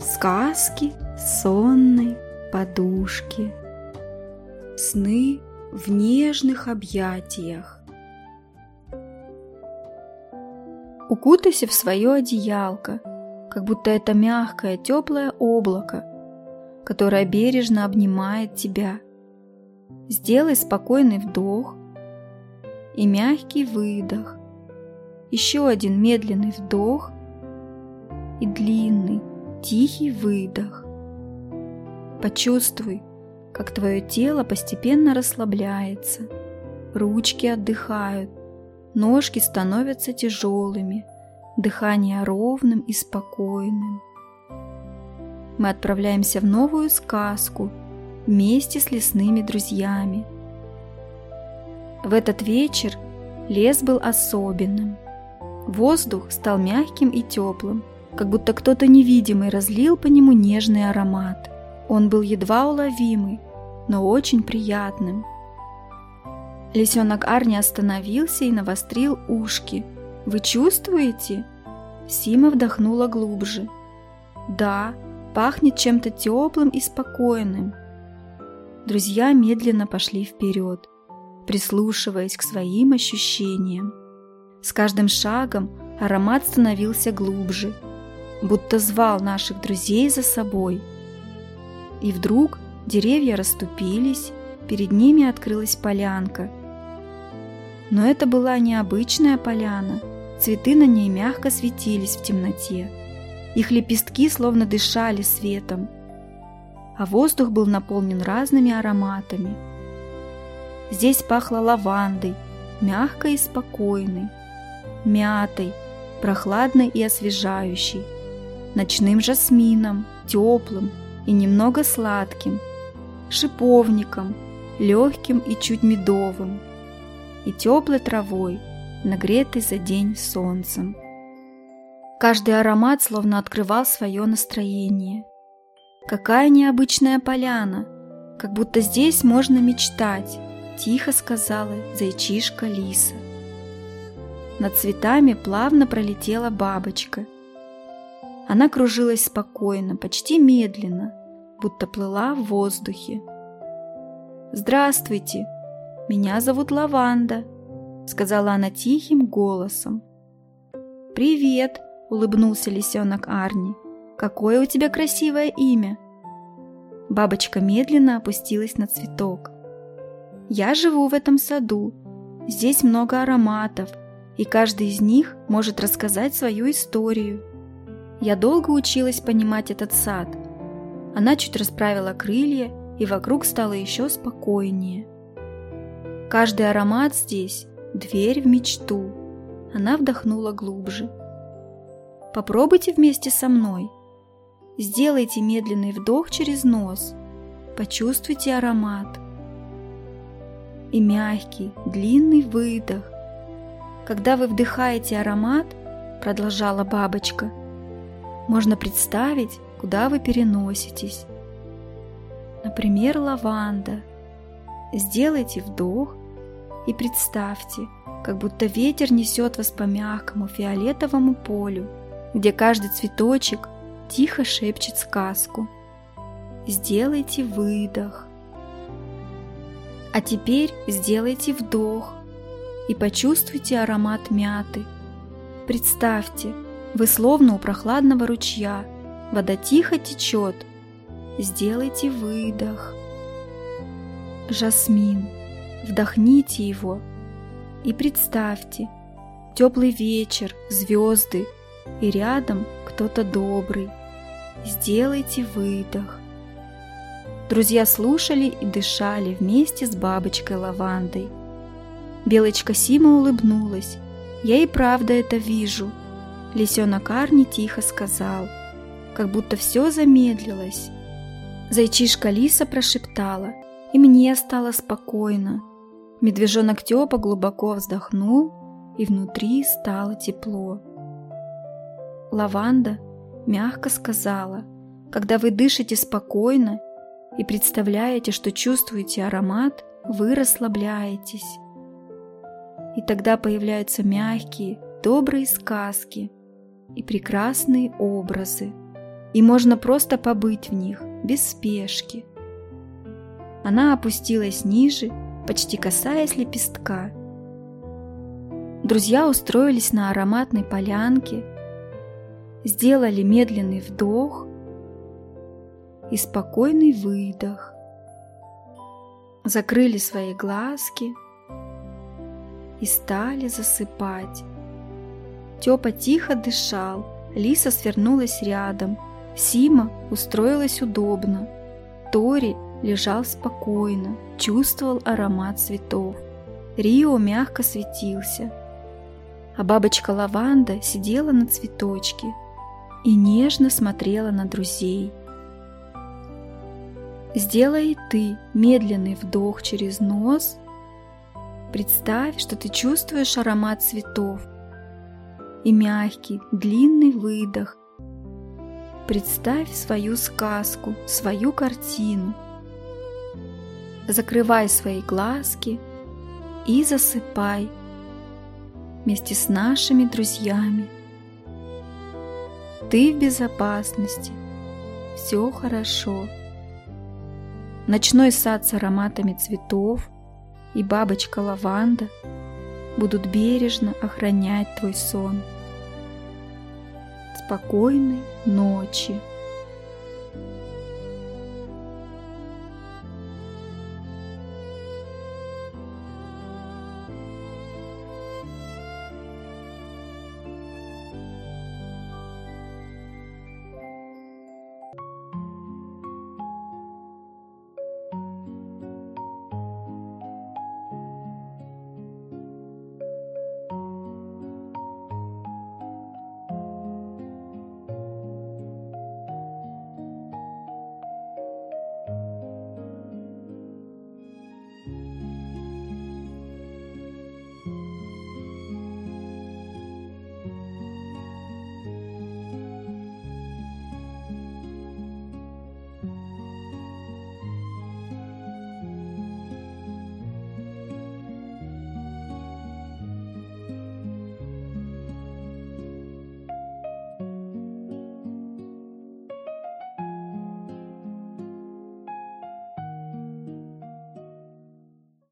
Сказки сонной подушки. Сны в нежных объятиях. Укутайся в свое одеялко, как будто это мягкое, теплое облако, которое бережно обнимает тебя. Сделай спокойный вдох и мягкий выдох. Еще один медленный вдох и длинный, тихий выдох. Почувствуй, как твое тело постепенно расслабляется, ручки отдыхают, ножки становятся тяжелыми, дыхание ровным и спокойным. Мы отправляемся в новую сказку вместе с лесными друзьями. В этот вечер лес был особенным. Воздух стал мягким и теплым, как будто кто-то невидимый разлил по нему нежный аромат. Он был едва уловимый, но очень приятным. Лисенок Арни остановился и навострил ушки. «Вы чувствуете?» Сима вдохнула глубже. «Да, пахнет чем-то теплым и спокойным». Друзья медленно пошли вперед, прислушиваясь к своим ощущениям. С каждым шагом аромат становился глубже, будто звал наших друзей за собой. И вдруг деревья расступились, перед ними открылась полянка. Но это была необычная поляна, цветы на ней мягко светились в темноте. Их лепестки словно дышали светом, а воздух был наполнен разными ароматами. Здесь пахло лавандой, мягкой и спокойной, мятой, прохладной и освежающей, ночным жасмином, теплым и немного сладким, шиповником, легким и чуть медовым, и теплой травой, нагретой за день солнцем. Каждый аромат словно открывал свое настроение. «Какая необычная поляна! Как будто здесь можно мечтать!» — тихо сказала зайчишка Лиса. Над цветами плавно пролетела бабочка. Она кружилась спокойно, почти медленно, будто плыла в воздухе. «Здравствуйте, меня зовут Лаванда», — сказала она тихим голосом. «Привет», — улыбнулся лисенок Арни. «Какое у тебя красивое имя?» Бабочка медленно опустилась на цветок. «Я живу в этом саду. Здесь много ароматов, и каждый из них может рассказать свою историю. Я долго училась понимать этот сад». Она чуть расправила крылья, и вокруг стало еще спокойнее. «Каждый аромат здесь — дверь в мечту». Она вдохнула глубже. «Попробуйте вместе со мной. Сделайте медленный вдох через нос. Почувствуйте аромат. И мягкий, длинный выдох. Когда вы вдыхаете аромат, продолжала бабочка, можно представить, куда вы переноситесь. Например, лаванда. Сделайте вдох и представьте, как будто ветер несет вас по мягкому фиолетовому полю, где каждый цветочек тихо шепчет сказку. Сделайте выдох. А теперь сделайте вдох и почувствуйте аромат мяты. Представьте, вы словно у прохладного ручья, вода тихо течет. Сделайте выдох. Жасмин. Вдохните его и представьте, теплый вечер, звезды и рядом кто-то добрый. Сделайте выдох. Друзья слушали и дышали вместе с бабочкой Лавандой. Белочка Сима улыбнулась. «Я и правда это вижу», — лисенок Арни тихо сказал, как будто все замедлилось. Зайчишка Лиса прошептала, и мне стало спокойно. Медвежонок Тёпа глубоко вздохнул, и внутри стало тепло. Лаванда мягко сказала, когда вы дышите спокойно и представляете, что чувствуете аромат, вы расслабляетесь. И тогда появляются мягкие, добрые сказки и прекрасные образы. и можно просто побыть в них, без спешки. Она опустилась ниже, почти касаясь лепестка. Друзья устроились на ароматной полянке, сделали медленный вдох и спокойный выдох, закрыли свои глазки и стали засыпать. Тёпа тихо дышал, Лиса свернулась рядом, Сима устроилась удобно, Тори лежал спокойно, чувствовал аромат цветов. Рио мягко светился, а бабочка Лаванда сидела на цветочке и нежно смотрела на друзей. Сделай и ты медленный вдох через нос. Представь, что ты чувствуешь аромат цветов, и мягкий, длинный выдох. Представь свою сказку, свою картину. Закрывай свои глазки и засыпай вместе с нашими друзьями. Ты в безопасности, все хорошо. Ночной сад с ароматами цветов и бабочка Лаванда будут бережно охранять твой сон. Спокойной ночи.